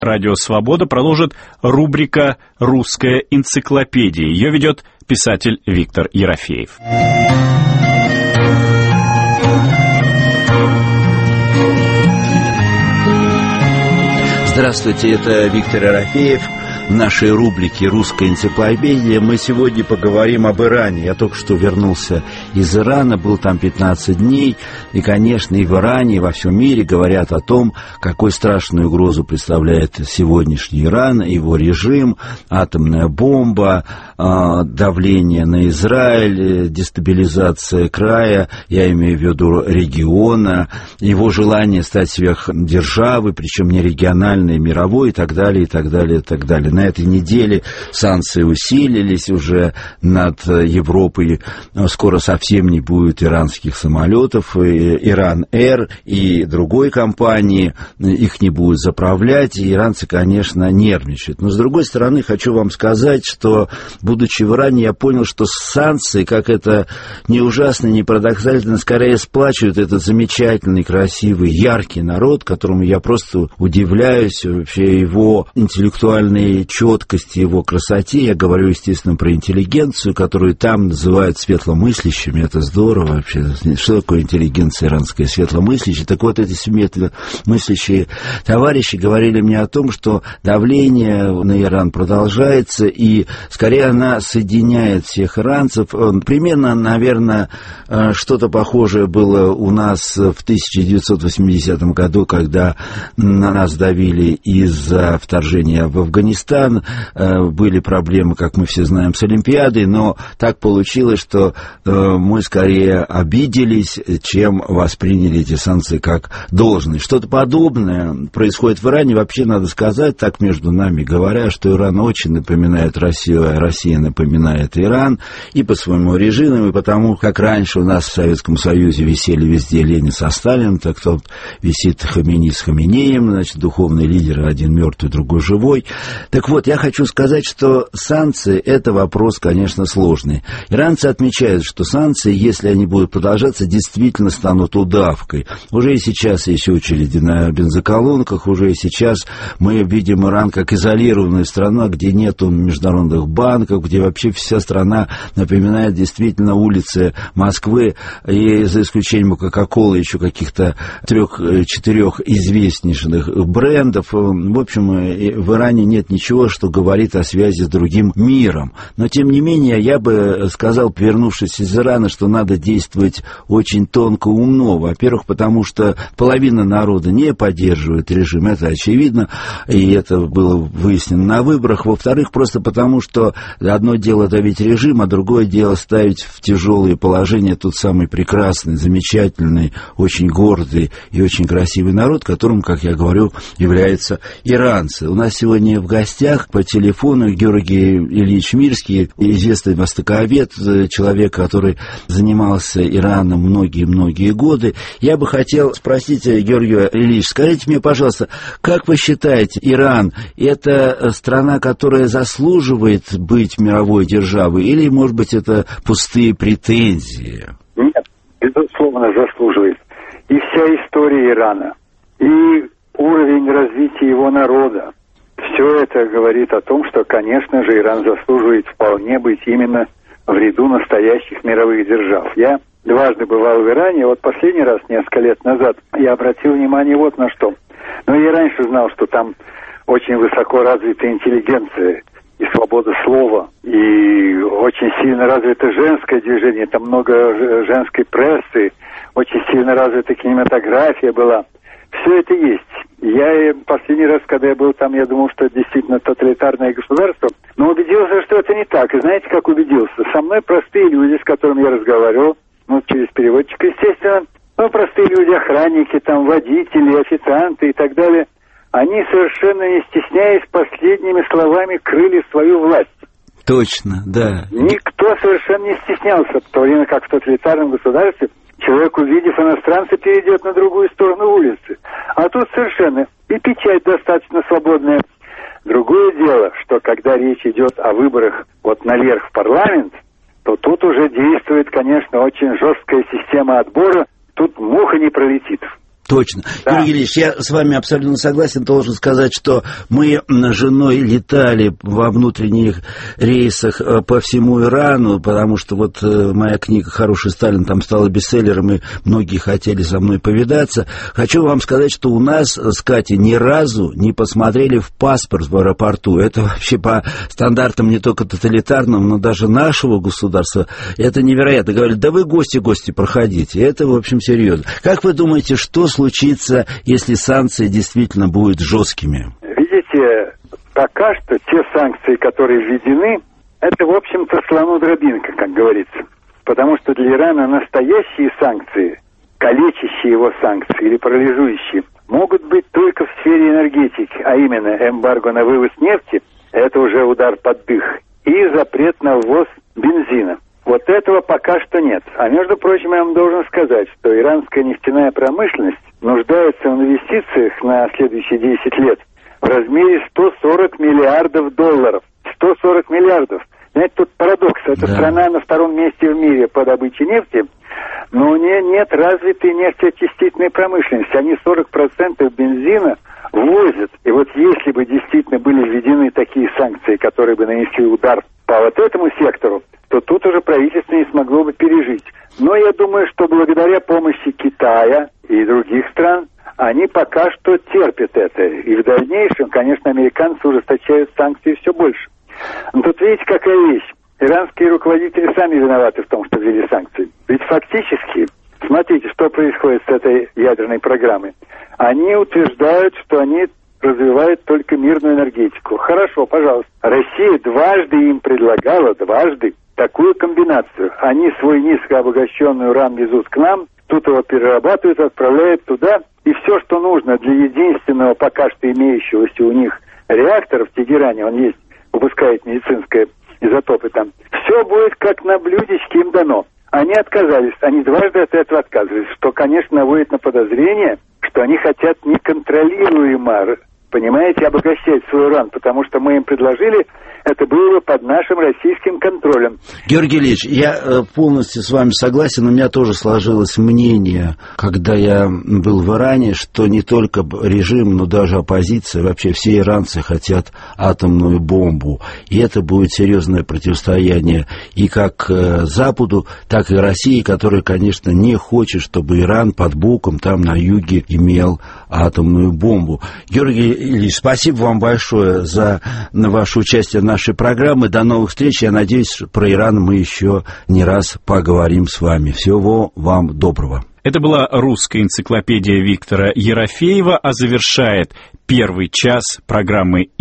Радио «Свобода» продолжит рубрика «Русская энциклопедия». Ее ведет писатель Виктор Ерофеев. Здравствуйте, это Виктор Ерофеев. В нашей рубрике «Русская энциклопедия» мы сегодня поговорим об Иране. Я только что вернулся из Ирана, был там 15 дней. И, конечно, и в Иране, и во всем мире говорят о том, какую страшную угрозу представляет сегодняшний Иран, его режим, атомная бомба, давление на Израиль, дестабилизация края, я имею в виду региона, его желание стать сверхдержавой, причем не региональной, мировой, и так далее, и так далее, и так далее. На этой неделе санкции усилились уже над Европой. Скоро совсем не будет иранских самолетов, Иран-Эр и другой компании. Их не будет заправлять, и иранцы, конечно, нервничают. Но, с другой стороны, хочу вам сказать, что, будучи в Иране, я понял, что санкции, как это не ужасно, не парадоксально, скорее сплачивают этот замечательный, красивый, яркий народ, которому я просто удивляюсь, вообще его интеллектуальной четкости, его красоте. Я говорю, естественно, про интеллигенцию, которую там называют светломыслящими. Это здорово вообще. Что такое интеллигенция иранская, светломыслящая? Так вот, эти светломыслящие товарищи говорили мне о том, что давление на Иран продолжается, и скорее она соединяет всех иранцев. Примерно, наверное, что-то похожее было у нас в 1980 году, когда на нас давили из-за вторжения в Афганистан. Были проблемы, как мы все знаем, с Олимпиадой, но так получилось, что мы скорее обиделись, чем восприняли эти санкции как должное. Что-то подобное происходит в Иране. Вообще, надо сказать, так между нами говоря, что Иран очень напоминает Россию, а Россия напоминает Иран и по своему режиму, и потому, как раньше у нас в Советском Союзе висели везде Ленин со Сталиным, так тут висит Хаминеи с Хаминеем, значит, духовные лидеры, один мертвый, другой живой. Так вот, я хочу сказать, что санкции – это вопрос, конечно, сложный. Иранцы отмечают, что санкции, если они будут продолжаться, действительно станут удавкой. Уже и сейчас есть очереди на бензоколонках, уже и сейчас мы видим Иран как изолированную страну, где нет международных банков, где вообще вся страна напоминает действительно улицы Москвы, и за исключением Кока-Колы еще каких-то 3-4 известнейших брендов. В общем, в Иране нет ничего, что говорит о связи с другим миром. Но, тем не менее, я бы сказал, вернувшись из Ирана, что надо действовать очень тонко и умно. Во-первых, потому что половина народа не поддерживает режим, это очевидно, и это было выяснено на выборах. Во-вторых, просто потому, что одно дело давить режим, а другое дело ставить в тяжелое положение тот самый прекрасный, замечательный, очень гордый и очень красивый народ, которым, как я говорю, являются иранцы. У нас сегодня в гостях по телефону Георгий Ильич Мирский, известный востоковед, человек, который занимался Ираном многие-многие годы. Я бы хотел спросить, Георгий Ильич, скажите мне, пожалуйста, как вы считаете, Иран – это страна, которая заслуживает быть мировой державой, или, может быть, это пустые претензии? Нет, безусловно, заслуживает. И вся история Ирана, и уровень развития его народа, все это говорит о том, что, конечно же, Иран заслуживает вполне быть именно в ряду настоящих мировых держав. Я дважды бывал в Иране, вот последний раз, несколько лет назад, я обратил внимание вот на что. Но я раньше знал, что там очень высоко развита интеллигенция и свобода слова, и очень сильно развито женское движение, там много женской прессы, очень сильно развита кинематография была. Все это есть. Я последний раз, когда я был там, я думал, что это действительно тоталитарное государство, но убедился, что это не так. И знаете, как убедился? Со мной простые люди, с которыми я разговаривал, через переводчика, естественно, простые люди, охранники, там, водители, официанты и так далее, они совершенно не стесняясь последними словами крыли свою власть. Точно, да. Никто совершенно не стеснялся, в то время как в тоталитарном государстве человек, увидев иностранца, перейдет на другую сторону улицы. А тут совершенно и печать достаточно свободная. Другое дело, что когда речь идет о выборах вот наверх в парламент, то тут уже действует, конечно, очень жесткая система отбора. Тут муха не пролетит. Точно. Да. Георгий Ильич, я с вами абсолютно согласен. Должен сказать, что мы с женой летали во внутренних рейсах по всему Ирану, потому что вот моя книга «Хороший Сталин» там стала бестселлером, и многие хотели со мной повидаться. Хочу вам сказать, что у нас с Катей ни разу не посмотрели в паспорт в аэропорту. Это вообще по стандартам не только тоталитарным, но даже нашего государства. Это невероятно. Говорят, да вы гости, проходите. Это, в общем, серьезно. Как вы думаете, что случится, если санкции действительно будут жесткими? Видите, пока что те санкции, которые введены, это, в общем-то, слону дробинка, как говорится. Потому что для Ирана настоящие санкции, калечащие его санкции или парализующие, могут быть только в сфере энергетики, а именно эмбарго на вывоз нефти, это уже удар под дых, и запрет на ввоз бензина. Вот этого пока что нет. А между прочим, я вам должен сказать, что иранская нефтяная промышленность нуждается в инвестициях на следующие 10 лет в размере $140 миллиардов. 140 миллиардов. Знаете, тут парадокс. Это страна на втором месте в мире по добыче нефти, но у нее нет развитой нефтеочистительной промышленности. Они 40% бензина ввозят. И вот если бы действительно были введены такие санкции, которые бы нанесли удар по вот этому сектору, то тут уже правительство не смогло бы пережить. Но я думаю, что благодаря помощи Китая и других стран они пока что терпят это. И в дальнейшем, конечно, американцы ужесточают санкции все больше. Но тут видите, какая вещь. Иранские руководители сами виноваты в том, что ввели санкции. Ведь фактически, смотрите, что происходит с этой ядерной программой. Они утверждают, что они развивают только мирную энергетику. Хорошо, пожалуйста. Россия дважды им предлагала, такую комбинацию. Они свой низкообогащенный уран везут к нам, тут его перерабатывают, отправляют туда. И все, что нужно для единственного пока что имеющегося у них реактора в Тегеране, он есть, выпускает медицинские изотопы там, все будет как на блюдечке им дано. Они отказались, они дважды от этого отказывались, что, конечно, наводит на подозрение, что они хотят неконтролируемо, понимаете, обогащать свой уран, потому что мы им предложили, это было под нашим российским контролем. Георгий Ильич, я полностью с вами согласен. У меня тоже сложилось мнение, когда я был в Иране, что не только режим, но даже оппозиция, вообще все иранцы хотят атомную бомбу. И это будет серьезное противостояние и как Западу, так и России, которая, конечно, не хочет, чтобы Иран под боком там на юге имел атомную бомбу. Георгий Ильич, спасибо вам большое за ваше участие в нашей программы. До новых встреч. Я надеюсь, про Иран мы еще не раз поговорим с вами. Всего вам доброго. Это была русская энциклопедия Виктора Ерофеева, а завершает первый час программы